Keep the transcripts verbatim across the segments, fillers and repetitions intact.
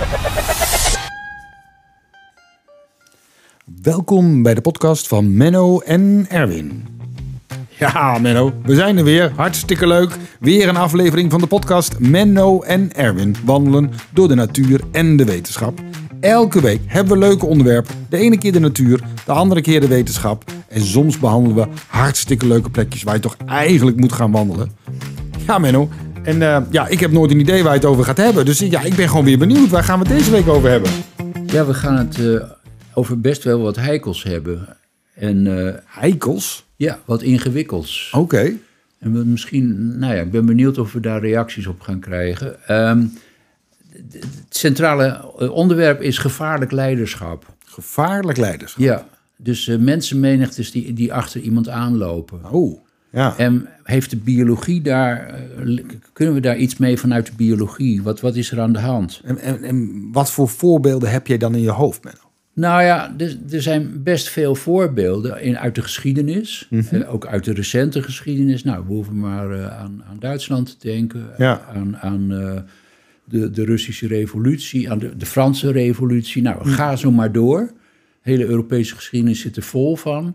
Welkom bij de podcast van Menno en Erwin. Ja, Menno, we zijn er weer. Hartstikke leuk. Weer een aflevering van de podcast Menno en Erwin wandelen door de natuur en de wetenschap. Elke week hebben we leuke onderwerpen. De ene keer de natuur, de andere keer de wetenschap. En soms behandelen we hartstikke leuke plekjes waar je toch eigenlijk moet gaan wandelen. Ja, Menno. En uh, ja, ik heb nooit een idee waar je het over gaat hebben. Dus ja, ik ben gewoon weer benieuwd. Waar gaan we het deze week over hebben? Ja, we gaan het uh, over best wel wat heikels hebben. En, uh, heikels? Ja, wat ingewikkelds. Oké. Okay. En we misschien, nou ja, ik ben benieuwd of we daar reacties op gaan krijgen. Um, het centrale onderwerp is gevaarlijk leiderschap. Gevaarlijk leiderschap? Ja, dus uh, mensenmenigtes die, die achter iemand aanlopen. Oh, ja. En heeft de biologie daar, uh, kunnen we daar iets mee vanuit de biologie? Wat, wat is er aan de hand? En, en, en wat voor voorbeelden heb jij dan in je hoofd, Menno? Nou ja, er, er zijn best veel voorbeelden in, uit de geschiedenis. Mm-hmm. Uh, ook uit de recente geschiedenis. Nou, we hoeven maar uh, aan, aan Duitsland te denken. Ja. Aan, aan uh, de, de Russische revolutie, aan de, de Franse revolutie. Nou, mm. ga zo maar door. De hele Europese geschiedenis zit er vol van.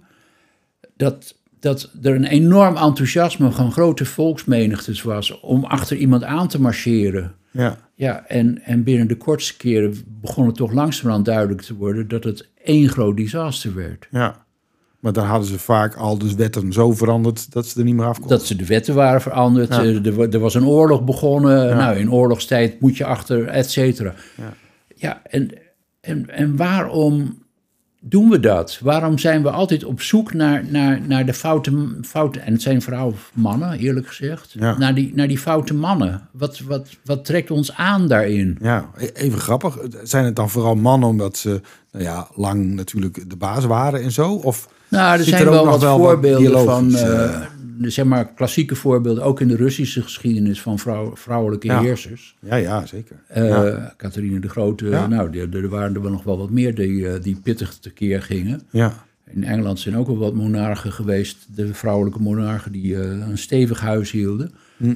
Dat, dat er een enorm enthousiasme van grote volksmenigtes was om achter iemand aan te marcheren. Ja. Ja, en, en binnen de kortste keren begon het toch langzamerhand duidelijk te worden dat het één groot disaster werd. Ja, maar dan hadden ze vaak al de wetten zo veranderd dat ze er niet meer afkomen. Dat ze de wetten waren veranderd, Ja. er, er was een oorlog begonnen, Ja. nou in oorlogstijd moet je achter, et cetera. Ja, ja en, en, en waarom doen we dat? Waarom zijn we altijd op zoek naar, naar, naar de foute, foute... En het zijn vooral mannen, eerlijk gezegd. Ja. Naar, die, naar die foute mannen. Wat, wat, wat trekt ons aan daarin? ja, even grappig. Zijn het dan vooral mannen omdat ze nou ja, lang natuurlijk de baas waren en zo? Of nou, er zit zijn er ook wel nog wat wel voorbeelden wat van... biologisch, Uh, uh, de, zeg maar klassieke voorbeelden, ook in de Russische geschiedenis... van vrouw, vrouwelijke Ja. heersers. Ja, ja, zeker. Uh, Ja. Catharine de Grote, Ja. nou, er, er waren er wel nog wel wat meer die, uh, die pittig tekeer gingen. Ja, In Engeland zijn ook wel wat monarchen geweest, de vrouwelijke monarchen... die uh, een stevig huis hielden. Hm.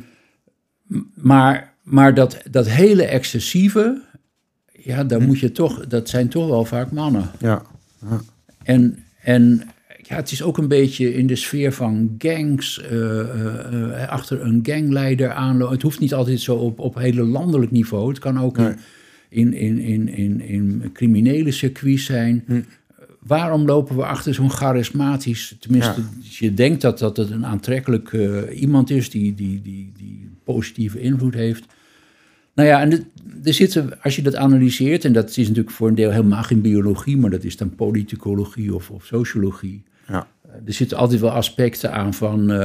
Maar, maar dat, dat hele excessieve, ja, dan hm. moet je toch, dat zijn toch wel vaak mannen. ja. Ja. En, en ja, het is ook een beetje in de sfeer van gangs, uh, uh, uh, achter een gangleider aanlopen. Het hoeft niet altijd zo op, op hele landelijk niveau. Het kan ook Nee. in, in, in, in, in criminele circuits zijn. Hm. Waarom lopen we achter zo'n charismatisch... Tenminste, Ja. je denkt dat, dat het een aantrekkelijk uh, iemand is... Die, die, die, die positieve invloed heeft. Nou ja, en de, er zitten, als je dat analyseert... en dat is natuurlijk voor een deel helemaal geen biologie... maar dat is dan politicologie of, of sociologie... Ja. Er zitten altijd wel aspecten aan van... Uh, uh,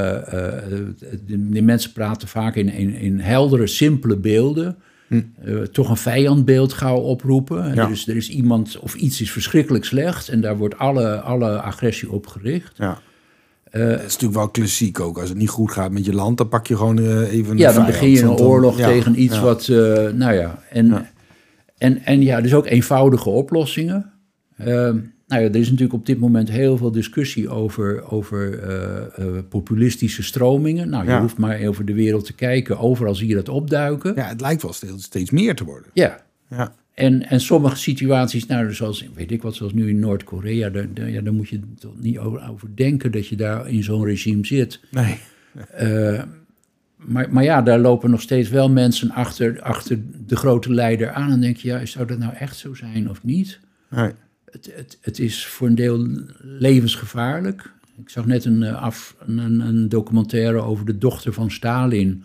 de, de mensen praten vaak in, in, in heldere, simpele beelden... Hm. Uh, toch een vijandbeeld gauw oproepen. Ja. Dus er is iemand of iets is verschrikkelijk slecht... en daar wordt alle, alle agressie op gericht. Ja. Uh, Dat is natuurlijk wel klassiek ook. Als het niet goed gaat met je land, dan pak je gewoon uh, even een ja, dan vijand, begin je een want dan- oorlog ja, tegen iets ja. wat... Uh, nou ja, en Ja. En, en ja, dus ook eenvoudige oplossingen. Uh, nou ja, er is natuurlijk op dit moment heel veel discussie over, over uh, uh, populistische stromingen. Nou, je Ja. hoeft maar over de wereld te kijken. Overal zie je dat opduiken. Ja, het lijkt wel steeds, steeds meer te worden. Ja. Ja. En, en sommige situaties, nou, zoals, weet ik wat, zoals nu in Noord-Korea... Daar, daar, ja, daar moet je toch niet over, over denken dat je daar in zo'n regime zit. Nee. Uh, maar, maar ja, daar lopen nog steeds wel mensen achter, achter de grote leider aan. En denk je, ja, zou dat nou echt zo zijn of niet? Nee. Het, het, het is voor een deel levensgevaarlijk. Ik zag net een, af, een, een documentaire over de dochter van Stalin.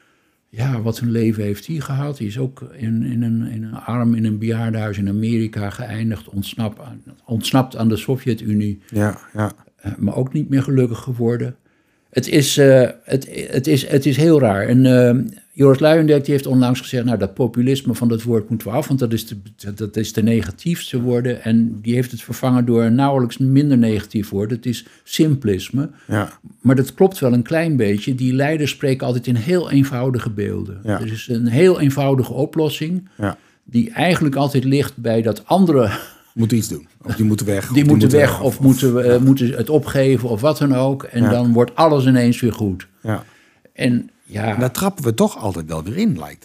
Ja, wat een leven heeft die gehad. Die is ook in, in, een, in een arm in een bejaardenhuis in Amerika geëindigd. Ontsnapt, ontsnapt aan de Sovjet-Unie. Ja, ja. Uh, maar ook niet meer gelukkig geworden. Het is, uh, het, het, is, het is heel raar. En uh, Joris Luijendijk die heeft onlangs gezegd... nou, dat populisme van dat woord moeten we af... want dat is, te, dat is te negatief te worden. En die heeft het vervangen door een nauwelijks minder negatief woord. Het is simplisme. Ja. Maar dat klopt wel een klein beetje. Die leiders spreken altijd in heel eenvoudige beelden. Ja. Er is een heel eenvoudige oplossing... Ja. die eigenlijk altijd ligt bij dat andere... Moeten iets doen. Of die moeten weg. Die, die moeten, moeten weg, of, of moeten, we, ja. moeten het opgeven of wat dan ook. En ja. dan wordt alles ineens weer goed. Ja. En ja... En daar trappen we toch altijd wel weer in, lijkt het.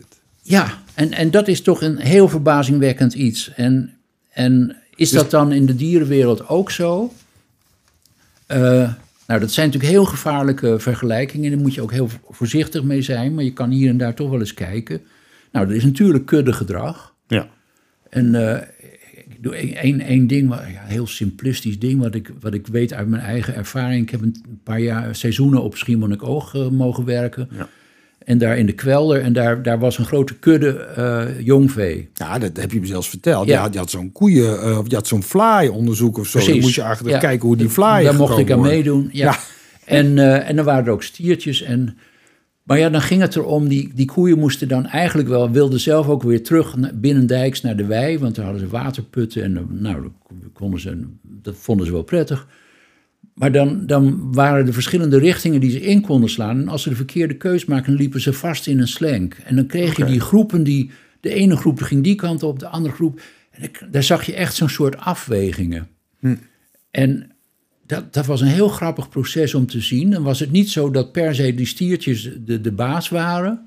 Ja, en, en dat is toch een heel verbazingwekkend iets. En, en is dus, dat dan in de dierenwereld ook zo? Uh, nou, dat zijn natuurlijk heel gevaarlijke vergelijkingen. Daar moet je ook heel voorzichtig mee zijn. Maar je kan hier en daar toch wel eens kijken. Nou, er is natuurlijk kuddegedrag. Ja. En uh, ik doe één, één ding, wat, ja, heel simplistisch ding... Wat ik, wat ik weet uit mijn eigen ervaring. Ik heb een paar jaar seizoenen op Schiermonnikoog uh, mogen werken... Ja. En daar in de kwelder, en daar, daar was een grote kudde uh, jongvee. Ja, dat heb je me zelfs verteld. Ja. Je had, je had zo'n koeien, uh, je had zo'n vlaai-onderzoek of zo. Precies. Dan moest je achter ja. kijken hoe die vlaai Daar mocht ik aan worden. meedoen. Ja. ja. En, uh, en dan waren er ook stiertjes. En, maar ja, dan ging het erom, die, die koeien moesten dan eigenlijk wel... wilden zelf ook weer terug binnendijks naar de wei. Want daar hadden ze waterputten en nou, konden ze, dat vonden ze wel prettig. Maar dan, dan waren er verschillende richtingen die ze in konden slaan. En als ze de verkeerde keus maakten, liepen ze vast in een slenk. En dan kreeg okay. je die groepen, die, de ene groep ging die kant op, de andere groep. En ik, daar zag je echt zo'n soort afwegingen. Hm. En dat, dat was een heel grappig proces om te zien. Dan was het niet zo dat per se die stiertjes de, de baas waren...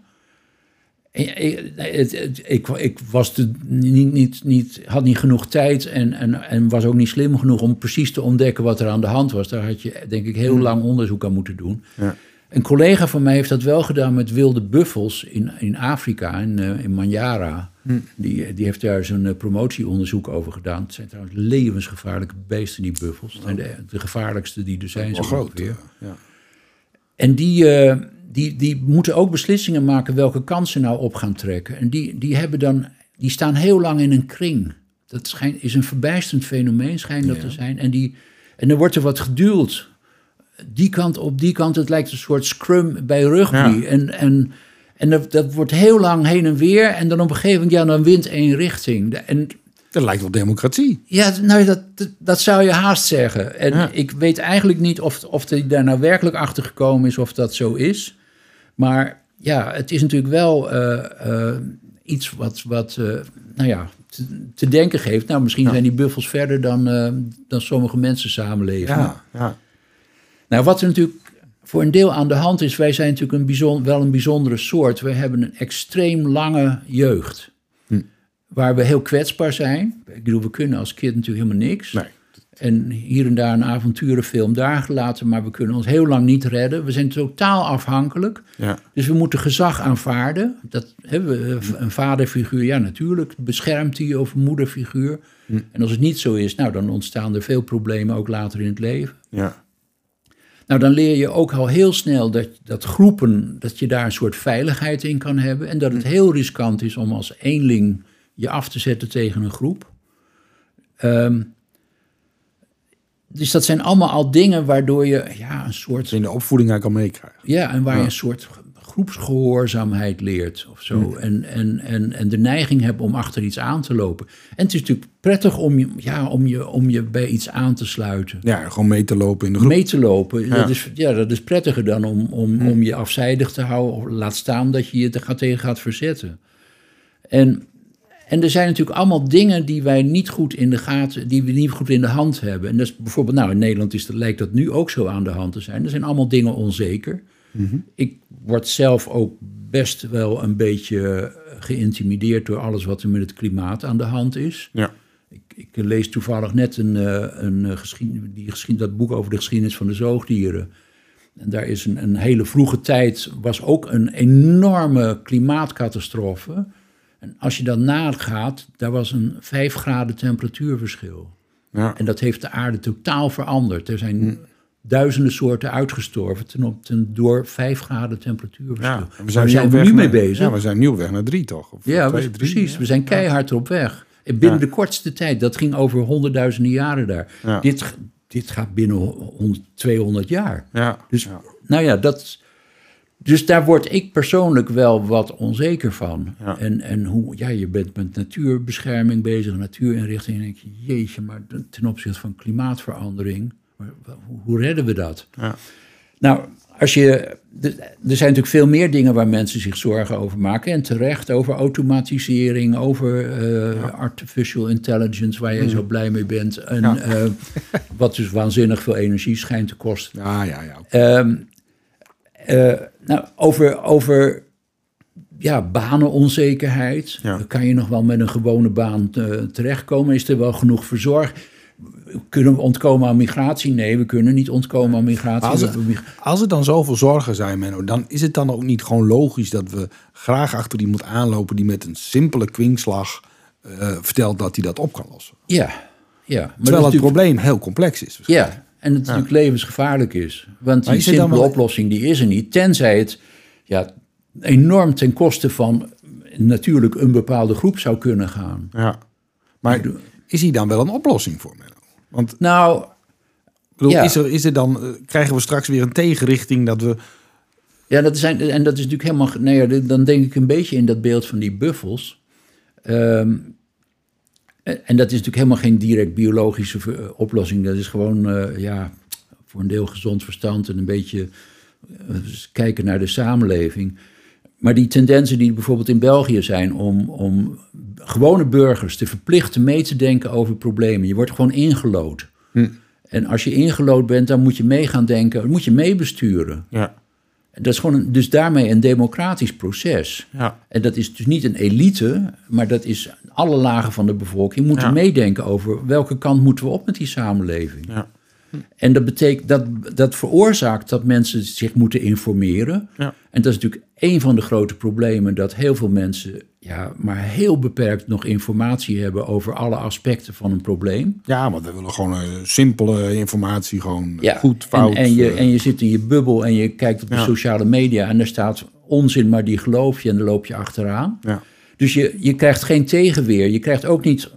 Ik, het, het, ik, ik was te, niet, niet, niet, had niet genoeg tijd en, en, en was ook niet slim genoeg om precies te ontdekken wat er aan de hand was. Daar had je denk ik heel lang onderzoek aan moeten doen. Ja. Een collega van mij heeft dat wel gedaan met wilde buffels in, in Afrika, in, uh, in Manyara. Hm. Die, die heeft daar zo'n uh, promotieonderzoek over gedaan. Het zijn trouwens levensgevaarlijke beesten, die buffels. Het zijn de, de gevaarlijkste die er zijn. Zo groot. Ja. En die... Uh, Die, die moeten ook beslissingen maken welke kant ze nou op gaan trekken. En die, die, hebben dan, die staan heel lang in een kring. Dat schijnt, is een verbijsterend fenomeen, schijnt dat ja. te zijn. En, die, en dan wordt er wat geduwd. Die kant op die kant, het lijkt een soort scrum bij rugby. Ja. En, en, en dat, dat wordt heel lang heen en weer. En dan op een gegeven moment, ja, dan wint één richting. En, dat lijkt wel democratie. Ja, nou, dat, dat zou je haast zeggen. En ja. ik weet eigenlijk niet of, of hij daar nou werkelijk achter gekomen is of dat zo is. Maar ja, het is natuurlijk wel uh, uh, iets wat, wat uh, nou ja, te, te denken geeft. Nou, misschien ja. zijn die buffels verder dan, uh, dan sommige mensen samenleven. Ja, ja. Nou, wat er natuurlijk voor een deel aan de hand is... wij zijn natuurlijk een bijzonder, wel een bijzondere soort. We hebben een extreem lange jeugd. Hm. Waar we heel kwetsbaar zijn. Ik bedoel, we kunnen als kind natuurlijk helemaal niks. Nee. En hier en daar een avonturenfilm daar gelaten, maar we kunnen ons heel lang niet redden. We zijn totaal afhankelijk. Ja. Dus we moeten gezag aanvaarden. Dat hebben we, een vaderfiguur, ja natuurlijk, beschermt hij, of een moederfiguur. Hm. En als het niet zo is, nou dan ontstaan er veel problemen ook later in het leven. Ja. Nou, dan leer je ook al heel snel dat, dat groepen, dat je daar een soort veiligheid in kan hebben. En dat het heel riskant is om als eenling je af te zetten tegen een groep. Um, Dus dat zijn allemaal al dingen waardoor je ja, een soort... in de opvoeding aan kan meekrijgen. Ja, en waar ja. je een soort groepsgehoorzaamheid leert of zo. Ja. En, en, en, en de neiging hebt om achter iets aan te lopen. En het is natuurlijk prettig om je, ja, om je, om je bij iets aan te sluiten. Ja, gewoon mee te lopen in de groep. Mee te lopen, ja. Dat, is, ja, dat is prettiger dan om, om, ja. om je afzijdig te houden. Of laat staan dat je je er tegen gaat verzetten. En... En er zijn natuurlijk allemaal dingen die wij niet goed in de gaten, die we niet goed in de hand hebben. En dat is bijvoorbeeld, nou in Nederland is dat, lijkt dat nu ook zo aan de hand te zijn. Er zijn allemaal dingen onzeker. Mm-hmm. Ik word zelf ook best wel een beetje geïntimideerd door alles wat er met het klimaat aan de hand is. Ja. Ik, ik lees toevallig net een, een geschiedenis, die geschiedenis, dat boek over de geschiedenis van de zoogdieren. En daar is een, een hele vroege tijd, was ook een enorme klimaatcatastrofe. En als je dan nagaat, daar was een vijf graden temperatuurverschil. Ja. En dat heeft de aarde totaal veranderd. Er zijn hm. duizenden soorten uitgestorven ten op, ten, door vijf graden temperatuurverschil. Ja, we zijn, we zijn nu naar, mee bezig. Ja, we zijn nu op weg naar drie, toch? Of ja, twee, we, drie, precies. Ja. We zijn keihard ja. op weg. En binnen ja. de kortste tijd, dat ging over honderdduizenden jaren daar. Ja. Dit, dit gaat binnen honderd, tweehonderd jaar. Ja. Dus, ja. nou ja, dat... Dus daar word ik persoonlijk wel wat onzeker van. Ja. En, en hoe, ja, je bent met natuurbescherming bezig, natuurinrichting. En dan denk je, jeetje, maar ten opzichte van klimaatverandering, hoe, hoe redden we dat? Ja. Nou, als je, er zijn natuurlijk veel meer dingen waar mensen zich zorgen over maken. En terecht, over automatisering, over uh, ja. artificial intelligence, waar jij mm. zo blij mee bent. En ja. uh, wat dus waanzinnig veel energie schijnt te kosten. Ja, ja, ja. Okay. Um, Uh, nou, over, over ja, banenonzekerheid. Ja. Kan je nog wel met een gewone baan te, terechtkomen? Is er wel genoeg verzorg? Kunnen we ontkomen aan migratie? Nee, we kunnen niet ontkomen aan migratie. Als er, als er dan zoveel zorgen zijn, Menno, dan is het dan ook niet gewoon logisch dat we graag achter iemand aanlopen die met een simpele kwinkslag uh, vertelt dat hij dat op kan lossen. Ja, ja. Maar terwijl het natuurlijk... probleem heel complex is. Ja, en het natuurlijk ja. levensgevaarlijk is. Want die simpele wel... oplossing die is er niet. Tenzij het ja, enorm ten koste van natuurlijk een bepaalde groep zou kunnen gaan. Ja. Maar is hier dan wel een oplossing voor, Menno? Want nou, bedoel, ja. is er, is er dan, uh, krijgen we straks weer een tegenrichting dat we... Ja, dat zijn, en dat is natuurlijk helemaal... Nou ja, dan denk ik een beetje in dat beeld van die buffels. Um, en dat is natuurlijk helemaal geen direct biologische uh, oplossing. Dat is gewoon, uh, ja, voor een deel gezond verstand en een beetje uh, kijken naar de samenleving. Maar die tendensen die bijvoorbeeld in België zijn om, om gewone burgers te verplichten mee te denken over problemen. Je wordt gewoon ingelood. Hm. En als je ingelood bent, dan moet je mee gaan denken, dan moet je meebesturen. Ja. Dat is gewoon een, dus daarmee een democratisch proces. Ja. En dat is dus niet een elite, maar dat is alle lagen van de bevolking moeten ja. meedenken over welke kant moeten we op met die samenleving. Ja. Hm. En dat betekent dat dat veroorzaakt dat mensen zich moeten informeren. Ja. En dat is natuurlijk een van de grote problemen, dat heel veel mensen ja, maar heel beperkt nog informatie hebben over alle aspecten van een probleem. Ja, maar we willen gewoon uh, simpele informatie, gewoon ja. goed, fout. En, en, je, en je zit in je bubbel en je kijkt op de ja. sociale media en daar staat onzin, maar die geloof je en daar loop je achteraan. Ja. Dus je, je krijgt geen tegenweer. Je krijgt ook niet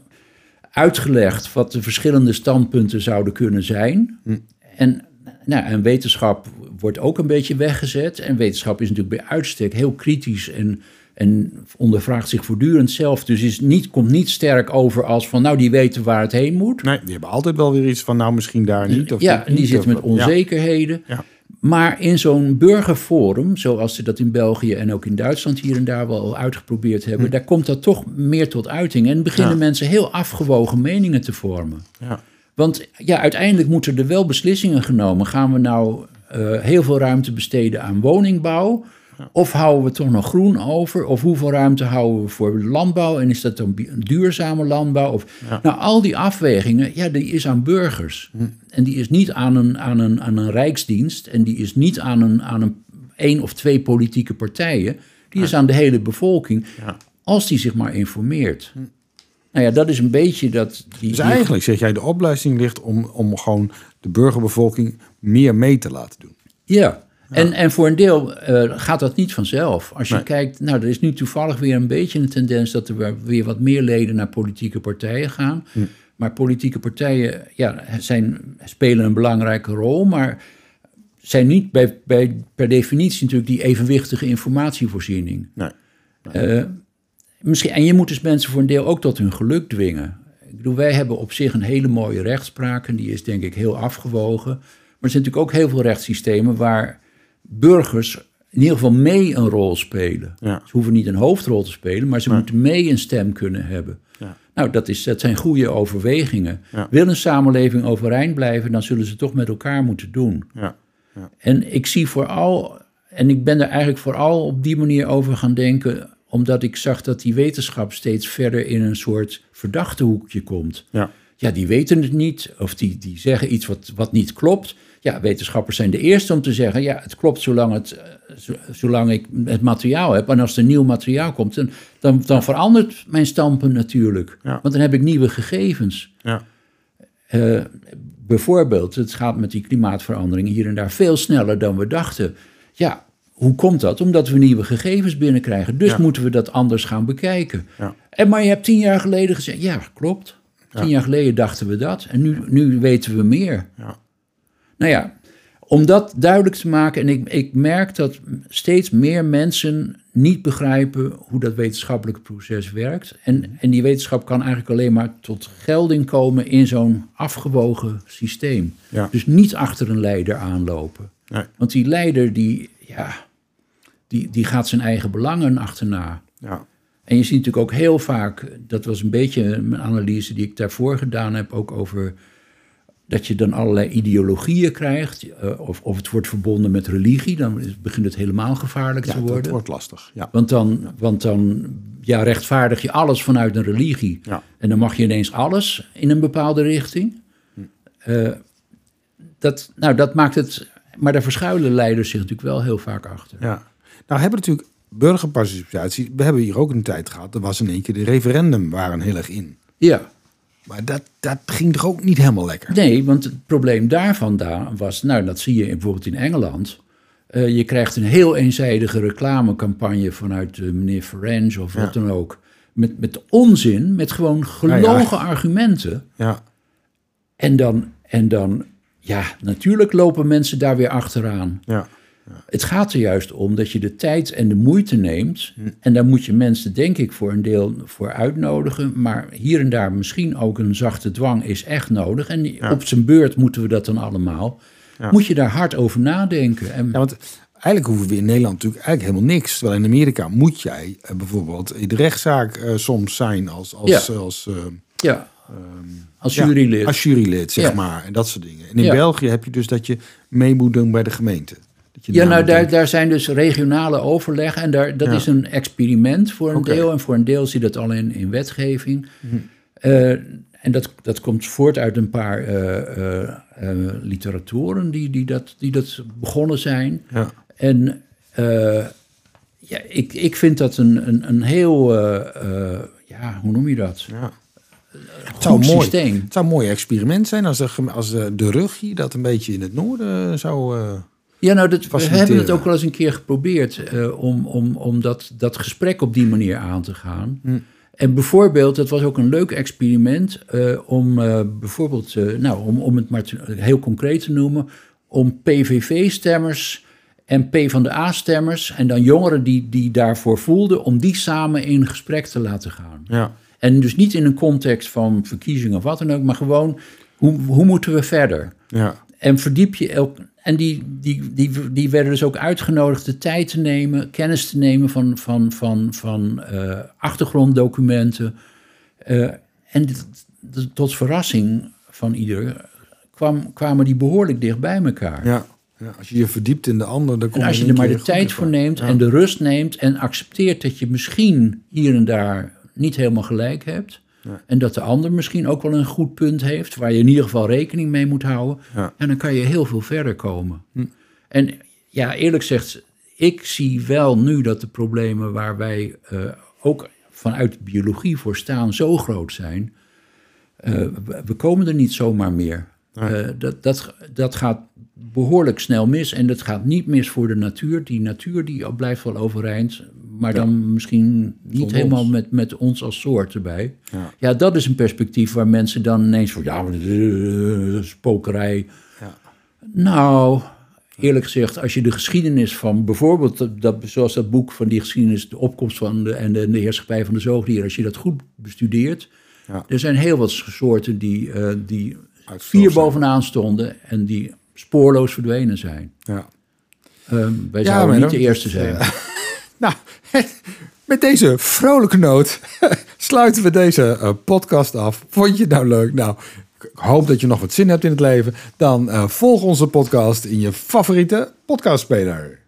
uitgelegd wat de verschillende standpunten zouden kunnen zijn. Hm. En, nou, en wetenschap wordt ook een beetje weggezet. En wetenschap is natuurlijk bij uitstek heel kritisch en, en ondervraagt zich voortdurend zelf. Dus is niet, komt niet sterk over als van, nou, die weten waar het heen moet. Nee, die hebben altijd wel weer iets van, nou, misschien daar niet. Of ja, en die niet, zitten of, met onzekerheden. Ja. Ja. Maar in zo'n burgerforum, zoals ze dat in België en ook in Duitsland hier en daar wel uitgeprobeerd hebben, hm. daar komt dat toch meer tot uiting. En beginnen ja. mensen heel afgewogen meningen te vormen. Ja. Want ja, uiteindelijk moeten er wel beslissingen genomen. Gaan we nou uh, heel veel ruimte besteden aan woningbouw? Ja. Of houden we toch nog groen over? Of hoeveel ruimte houden we voor landbouw? En is dat dan duurzame landbouw? Of, ja. Nou, al die afwegingen, ja, die is aan burgers. Hm. En die is niet aan een, aan een, aan een rijksdienst. En die is niet aan een, aan een één of twee politieke partijen. Die ja. is aan de hele bevolking. Ja. Als die zich maar informeert. Hm. Nou ja, dat is een beetje dat... Die, dus eigenlijk zeg jij, de opleiding ligt om, om gewoon de burgerbevolking meer mee te laten doen. Ja, ja. En, en voor een deel uh, gaat dat niet vanzelf. Als je nee. kijkt, nou, er is nu toevallig weer een beetje een tendens dat er weer wat meer leden naar politieke partijen gaan. Hm. Maar politieke partijen ja, zijn, spelen een belangrijke rol, maar zijn niet bij, bij, per definitie natuurlijk die evenwichtige informatievoorziening. Nee. nee. Uh, Misschien, en je moet dus mensen voor een deel ook tot hun geluk dwingen. Ik bedoel, wij hebben op zich een hele mooie rechtspraak en die is denk ik heel afgewogen. Maar er zijn natuurlijk ook heel veel rechtssystemen waar burgers in ieder geval mee een rol spelen. Ja. Ze hoeven niet een hoofdrol te spelen, maar ze nee. moeten mee een stem kunnen hebben. Ja. Nou, dat, is, dat zijn goede overwegingen. Ja. Wil een samenleving overeind blijven, dan zullen ze toch met elkaar moeten doen. Ja. Ja. En ik zie vooral, en ik ben er eigenlijk vooral op die manier over gaan denken, omdat ik zag dat die wetenschap steeds verder in een soort verdachte hoekje komt. Ja, ja die weten het niet, of die, die zeggen iets wat, wat niet klopt. Ja, wetenschappers zijn de eerste om te zeggen, ja, het klopt zolang, het, zolang ik het materiaal heb. En als er nieuw materiaal komt, dan, dan, dan verandert mijn standpunt natuurlijk. Ja. Want dan heb ik nieuwe gegevens. Ja. Uh, bijvoorbeeld, het gaat met die klimaatverandering hier en daar veel sneller dan we dachten. Ja, hoe komt dat? Omdat we nieuwe gegevens binnenkrijgen. Dus ja. moeten we dat anders gaan bekijken. Ja. En maar je hebt tien jaar geleden gezegd, ja, klopt. Tien ja. jaar geleden dachten we dat. En nu, nu weten we meer. Ja. Nou ja, om dat duidelijk te maken. En ik, ik merk dat steeds meer mensen niet begrijpen hoe dat wetenschappelijke proces werkt. En, en die wetenschap kan eigenlijk alleen maar tot gelding komen in zo'n afgewogen systeem. Ja. Dus niet achter een leider aanlopen. Nee. Want die leider die, ja, die, die gaat zijn eigen belangen achterna. Ja. En je ziet natuurlijk ook heel vaak, dat was een beetje een analyse die ik daarvoor gedaan heb, ook over dat je dan allerlei ideologieën krijgt. Uh, of, of het wordt verbonden met religie. Dan is, begint het helemaal gevaarlijk ja, te worden. dat wordt lastig, ja. Want dan, want dan ja, rechtvaardig je alles vanuit een religie. Ja. En dan mag je ineens alles in een bepaalde richting. Uh, dat, nou, dat maakt het... Maar daar verschuilen leiders zich natuurlijk wel heel vaak achter. Ja. Nou hebben we natuurlijk burgerparticipatie. We hebben hier ook een tijd gehad. Er was in één keer de referendum waren heel erg in. Ja. Maar dat, dat ging toch ook niet helemaal lekker? Nee, want het probleem daarvan daar was... Nou, dat zie je bijvoorbeeld in Engeland. Uh, je krijgt een heel eenzijdige reclamecampagne vanuit uh, meneer Farage of wat ja. dan ook. Met, met onzin, met gewoon gelogen ja, ja. argumenten. Ja. En dan... En dan Ja, natuurlijk lopen mensen daar weer achteraan. Ja, ja. Het gaat er juist om dat je de tijd en de moeite neemt. Hm. En daar moet je mensen, denk ik, voor een deel voor uitnodigen. Maar hier en daar misschien ook een zachte dwang is echt nodig. En ja. op zijn beurt moeten we dat dan allemaal. Ja. Moet je daar hard over nadenken. En ja, want eigenlijk hoeven we in Nederland natuurlijk eigenlijk helemaal niks. Terwijl in Amerika moet jij uh, bijvoorbeeld in de rechtszaak uh, soms zijn als... als, ja. als uh, ja. Um, Als jurylid. Ja, als jurylid, zeg ja. maar. En dat soort dingen. En in ja. België heb je dus dat je mee moet doen bij de gemeente. Dat je ja, nou, daar, daar zijn dus regionale overleggen. En daar, dat ja. is een experiment voor een okay. deel. En voor een deel zie je dat al in, in wetgeving. Mm-hmm. Uh, en dat, dat komt voort uit een paar uh, uh, uh, literatoren die, die, dat, die dat begonnen zijn. Ja. En uh, ja, ik, ik vind dat een, een, een heel... Uh, uh, ja, hoe noem je dat? Ja. Het zou, mooi, het zou een mooi experiment zijn als de, als de, de rug hier dat een beetje in het noorden zou uh, Ja, nou, dat, we hebben het ook wel eens een keer geprobeerd uh, om, om, om dat, dat gesprek op die manier aan te gaan. Hm. En bijvoorbeeld, het was ook een leuk experiment uh, om uh, bijvoorbeeld, uh, nou, om, om het maar te, heel concreet te noemen, om P V V-stemmers en PvdA-stemmers en dan jongeren die, die daarvoor voelden, om die samen in gesprek te laten gaan. Ja. En dus niet in een context van verkiezingen of wat dan ook, maar gewoon, hoe, hoe moeten we verder? Ja. En verdiep je elk. En die, die, die, die werden dus ook uitgenodigd de tijd te nemen, kennis te nemen van, van, van, van uh, achtergronddocumenten. Uh, en dit, dit, tot verrassing van ieder kwam, kwamen die behoorlijk dicht bij elkaar. Ja. Ja, als je je verdiept in de ander, dan kom je. En als je er maar de tijd voor neemt ja. en de rust neemt en accepteert dat je misschien hier en daar niet helemaal gelijk hebt. Ja. En dat de ander misschien ook wel een goed punt heeft, waar je in ieder geval rekening mee moet houden. Ja. En dan kan je heel veel verder komen. Hm. En ja, eerlijk gezegd, ik zie wel nu dat de problemen waar wij uh, ook vanuit biologie voor staan zo groot zijn. Uh, we, we komen er niet zomaar meer. Ja. Uh, dat, dat, dat gaat behoorlijk snel mis. En dat gaat niet mis voor de natuur. Die natuur die blijft wel overeind. Maar ja. dan misschien niet Zonder helemaal met, met ons als soort erbij. Ja. ja, dat is een perspectief waar mensen dan ineens van... ja, uh, spokerij. Ja. Nou, eerlijk gezegd, als je de geschiedenis van... bijvoorbeeld, dat, dat, zoals dat boek van die geschiedenis... de opkomst van de, en de, de heerschappij van de zoogdieren... als je dat goed bestudeert... Ja. Er zijn heel wat soorten die, uh, die vier bovenaan stonden... en die spoorloos verdwenen zijn. Ja. Um, wij ja, zouden niet de eerste zijn. Ja. Nou, met deze vrolijke noot sluiten we deze uh, podcast af. Vond je het nou leuk? Nou, ik hoop dat je nog wat zin hebt in het leven. Dan uh, volg onze podcast in je favoriete podcastspeler.